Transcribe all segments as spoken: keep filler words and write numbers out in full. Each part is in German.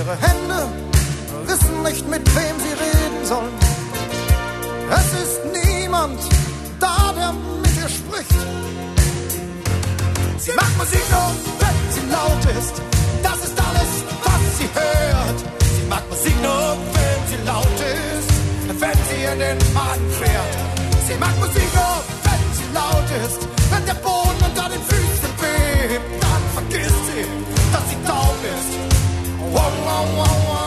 Ihre Hände wissen nicht, mit wem sie reden sollen. Es ist niemand da, der mit ihr spricht. Sie macht Musik nur, wenn sie laut ist. Das ist alles, was sie hört. Sie macht Musik nur, wenn sie laut ist, wenn sie in den Magen fährt. Sie macht Musik nur, wenn sie laut ist, wenn der Boden unter den Füßen bebt. Dann vergisst sie, dass sie taub ist. Wow, wow, wow, wow.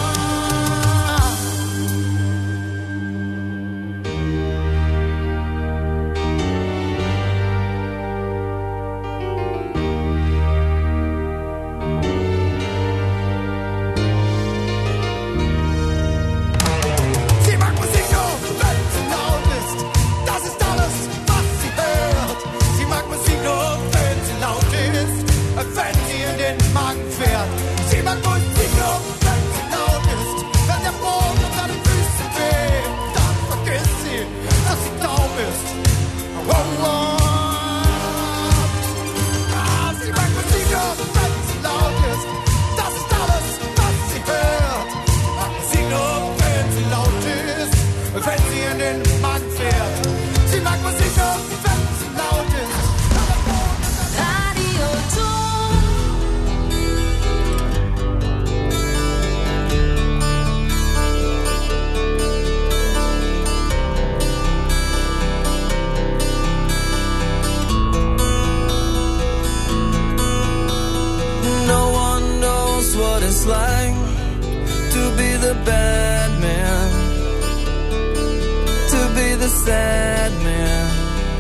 Sad man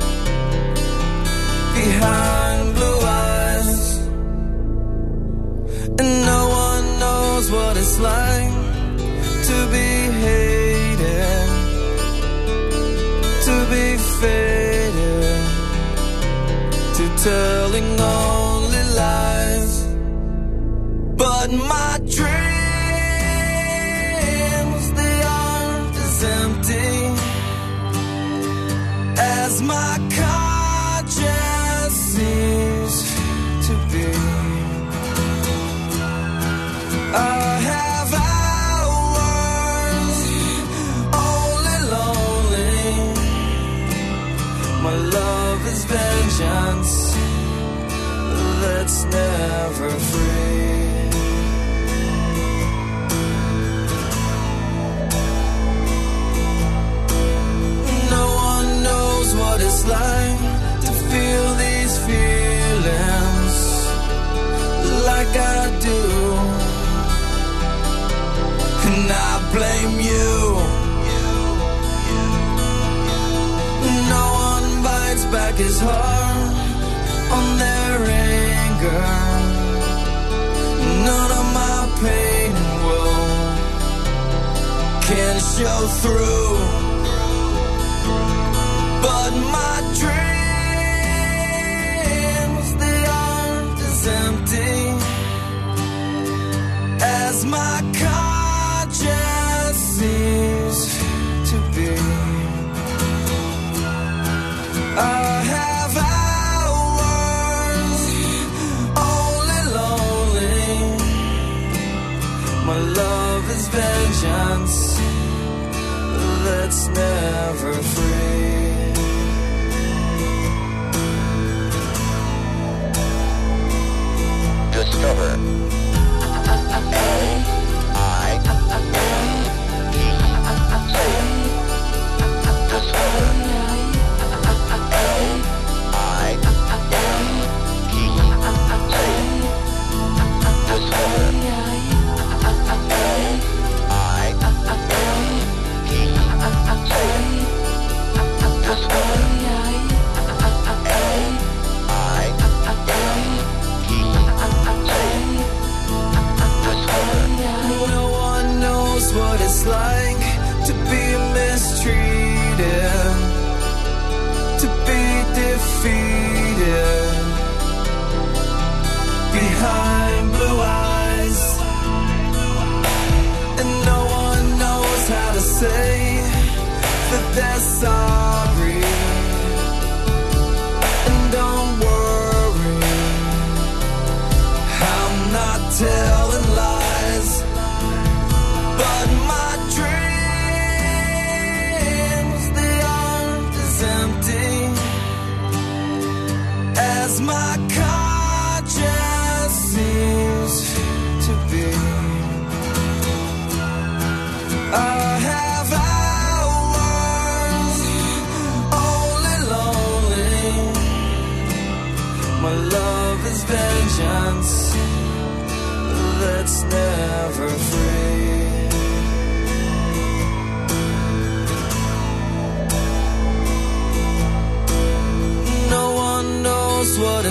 behind blue eyes, and no one knows what it's like to be hated, to be faded, to telling only lies. But my dreams, they aren't as empty as my conscience seems to be. I have hours only lonely. My love is vengeance that's never free. What it's like to feel these feelings like I do, and I blame you. No one bites back his heart on their anger. None of my pain and woe can show through. But my dreams, they aren't as empty as my conscience seems to be. I have hours only lonely. My love is vengeance that's never free. Discover. A I N E. Say it. Discover. A I N E. Say it. Discover. A I N E. Say it. Discover. What it's like to be mistreated, to be defeated behind blue eyes, and no one knows how to say that they're sorry. And don't worry, I'm not telling lies.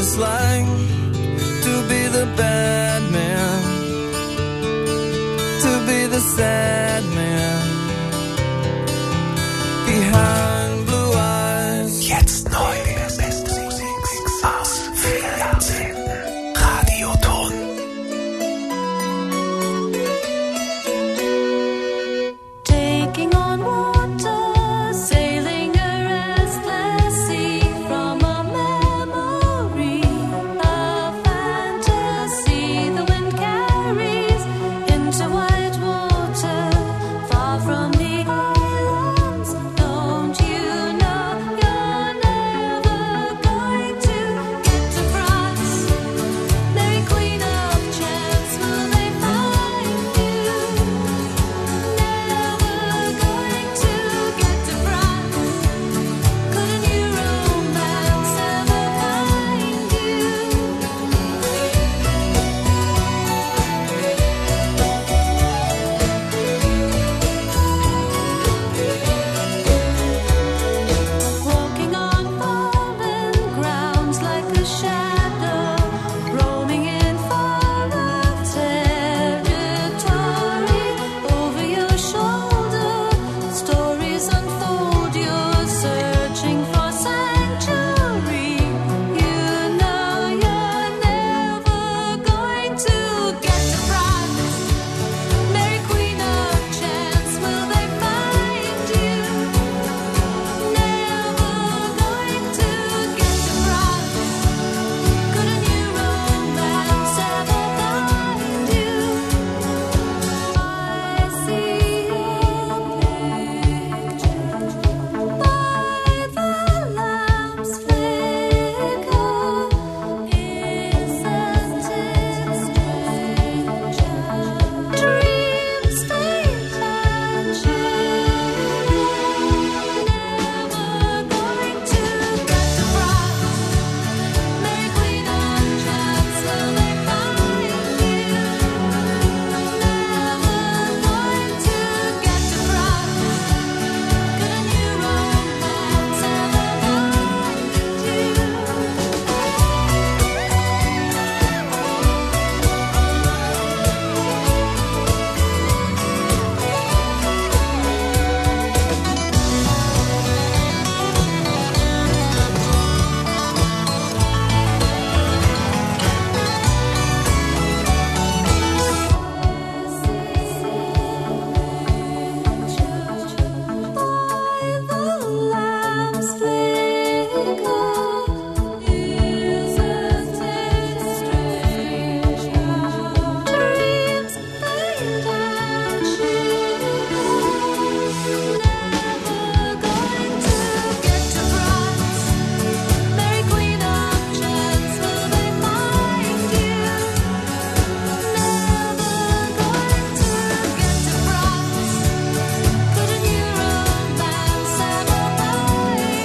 it's like to be the bad man, to be the sad man behind blue eyes. Jetzt neu. Der beste Musikmix aus vier Jahrzehnten. Radioton. Taking on water, sailing a restless sea from a memory, a fantasy the wind carries into white water, far from the islands. Don't you know you're never going to get to France? Mary Queen of Chance, will they find you? Never going to get to France. Could a new romance ever find you? Walking on fallen grounds like a shadow, roaming in foreign territory. Over your shoulder, stories unfold. You're searching for sanctuary. You know you're never going to get to France. Mary Queen of Chance, will they find you? Never going to get to France. Could a new romance ever find you? I see your picture by the lamp's flicker. Isn't it strange? Dreams faint and shivering. Never going to get to France. Mary Queen of Chance, will they find you? Never going to get to France. Could a new romance ever find you? By the lamp's flicker, isn't it strange? Dreams faint and shivering. Never going to get to France. Mary Queen of Chance, will they find you? Never going to get to France. Could a new romance ever find you?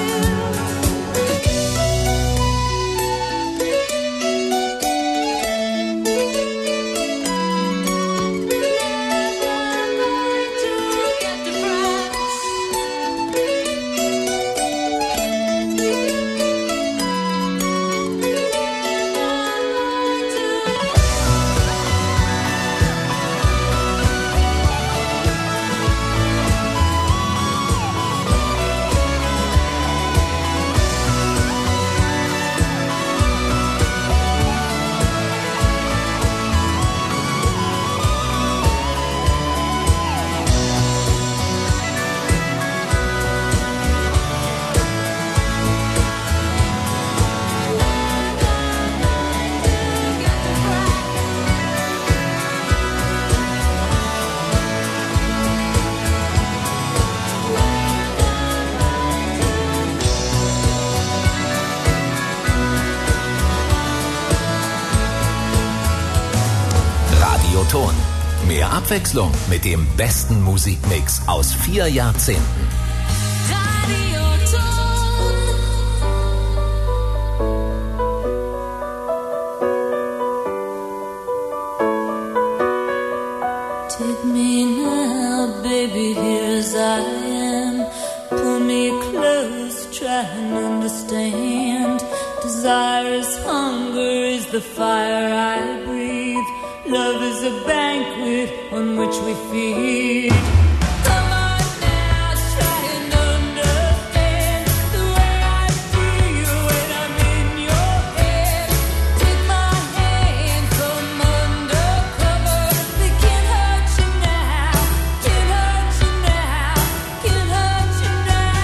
Radioton. Mehr Abwechslung mit dem besten Musikmix aus vier Jahrzehnten. Take me now, baby, here as I am. Pull me close, try and understand. The Desire is hunger, is the fire I breathe. Love is a banquet on which we feed. Come on now, try and understand the way I feel when I'm in your head. Take my hand from undercover. They can't hurt you now, can't hurt you now, can't hurt you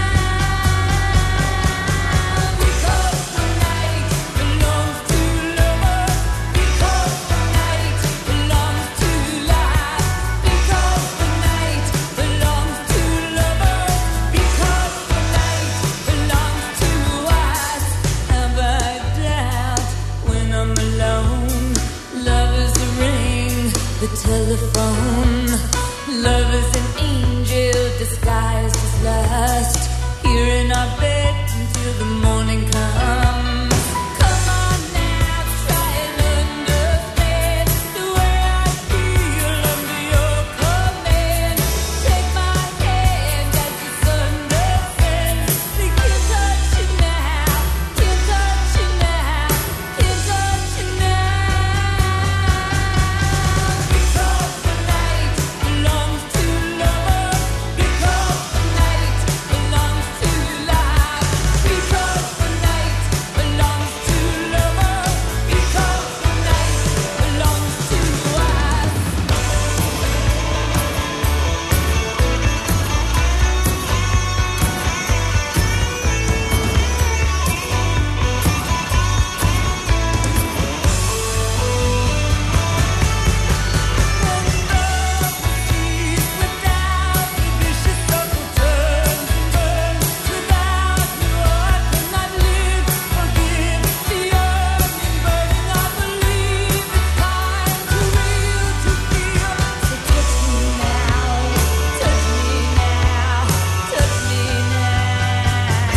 now. Because the night belongs to lovers. Because the night belongs to life. Because the night belongs to lovers. Because the night belongs to us. Have I doubt when I'm alone? Love is the ring, the telephone. Love is an angel disguised as lust. Here in our bed until the morning comes. Come on now, try and understand the way I feel under your command. Take my hand as the sun descends. They can't touch you now, can't touch you now, can't touch you now. Because the night belongs to lovers. Because the night belongs to life. Because the night belongs to lovers. Because the night belongs to us. Without the vicious circle turns and burns. Without you I cannot live. Forgive the yearning burning. I believe it's time to real to feel. So touch me now, touch me now, touch me now.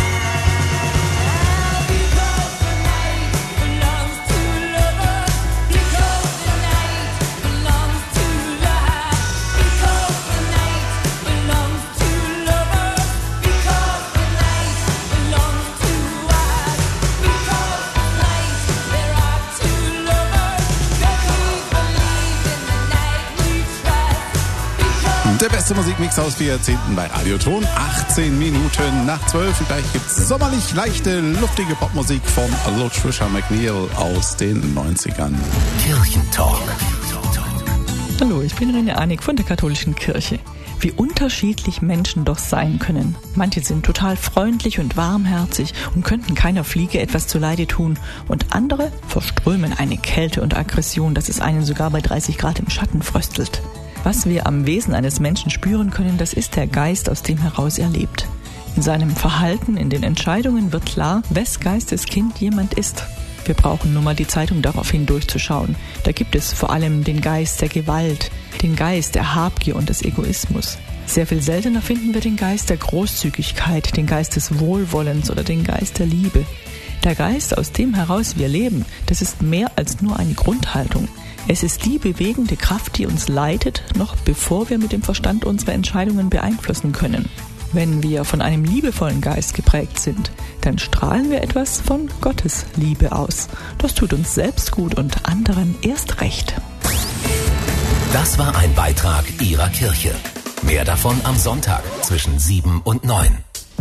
Because the night belongs to lovers. Because the night belongs to life. Because the night belongs to lovers. Because the night belongs to us. Because tonight there are two lovers. That we believe in the night we trust. Because Der beste Musikmix aus vier Jahrzehnten bei Radioton. achtzehn Minuten nach zwölf. Und gleich gibt's sommerlich leichte, luftige Popmusik von Trisha McNeil aus den neunzigern. Kirchentalk. Hallo, ich bin Rene Arnig von der katholischen Kirche. Wie unterschiedlich Menschen doch sein können. Manche sind total freundlich und warmherzig und könnten keiner Fliege etwas zuleide tun. Und andere verströmen eine Kälte und Aggression, dass es einen sogar bei dreißig Grad im Schatten fröstelt. Was wir am Wesen eines Menschen spüren können, das ist der Geist, aus dem heraus er lebt. In seinem Verhalten, in den Entscheidungen wird klar, wes Geistes Kind jemand ist. Wir brauchen nur mal die Zeitung daraufhin durchzuschauen. Da gibt es vor allem den Geist der Gewalt, den Geist der Habgier und des Egoismus. Sehr viel seltener finden wir den Geist der Großzügigkeit, den Geist des Wohlwollens oder den Geist der Liebe. Der Geist, aus dem heraus wir leben, das ist mehr als nur eine Grundhaltung. Es ist die bewegende Kraft, die uns leitet, noch bevor wir mit dem Verstand unsere Entscheidungen beeinflussen können. Wenn wir von einem liebevollen Geist geprägt sind, dann strahlen wir etwas von Gottes Liebe aus. Das tut uns selbst gut und anderen erst recht. Das war ein Beitrag Ihrer Kirche. Mehr davon am Sonntag zwischen sieben und neun.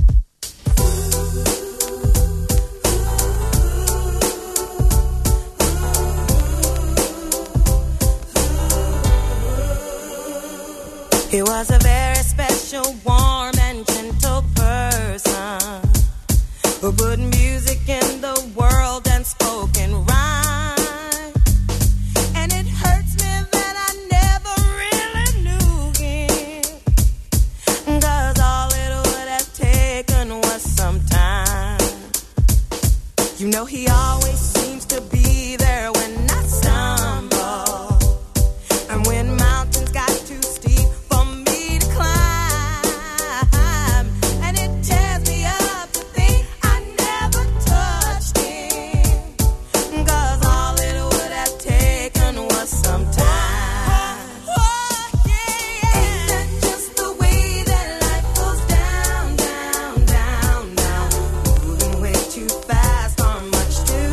He was a very special, warm and gentle person who put music in the world and spoke in rhyme. And it hurts me that I never really knew him, 'cause all it would have taken was some time. You know he always seems to be there when I stumble, and when mountains got too steep for me to climb, and it tears me up to think I never touched him, 'cause all it would have taken was some time. Oh, yeah. Ain't that just the way that life goes down, down, down, down, moving way too fast, not much to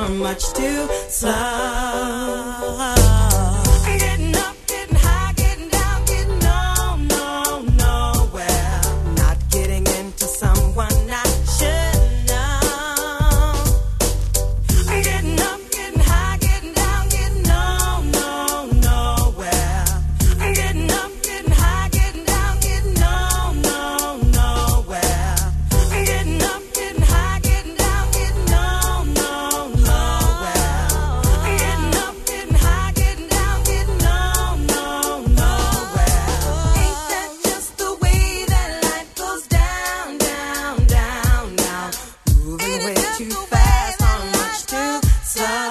or much too slow. Getting up, getting high, getting down, getting on, no, nowhere. Not getting into someone I should know. Getting up, getting high, getting down, getting on, no, nowhere. Getting up, getting high, getting down, getting on, no, nowhere. Getting up, getting high, getting down, getting on, no, nowhere. Getting up, getting high, getting down, getting on, no, nowhere. Ain't that just the way that life goes down, down, down, down? Moving way too fast or much too slow.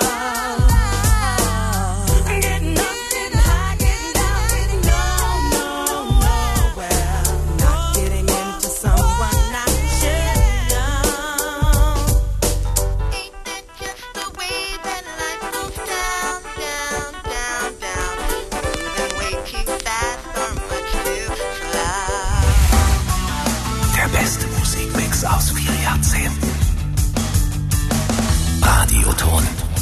Getting up, getting high, getting down, getting on, no, nowhere. Not getting into someone I should know. Ain't that just the way that life goes down, down, down, down? Moving way too fast or much too slow. Der beste Musikmix aus vier Jahrzehnten. Radioton.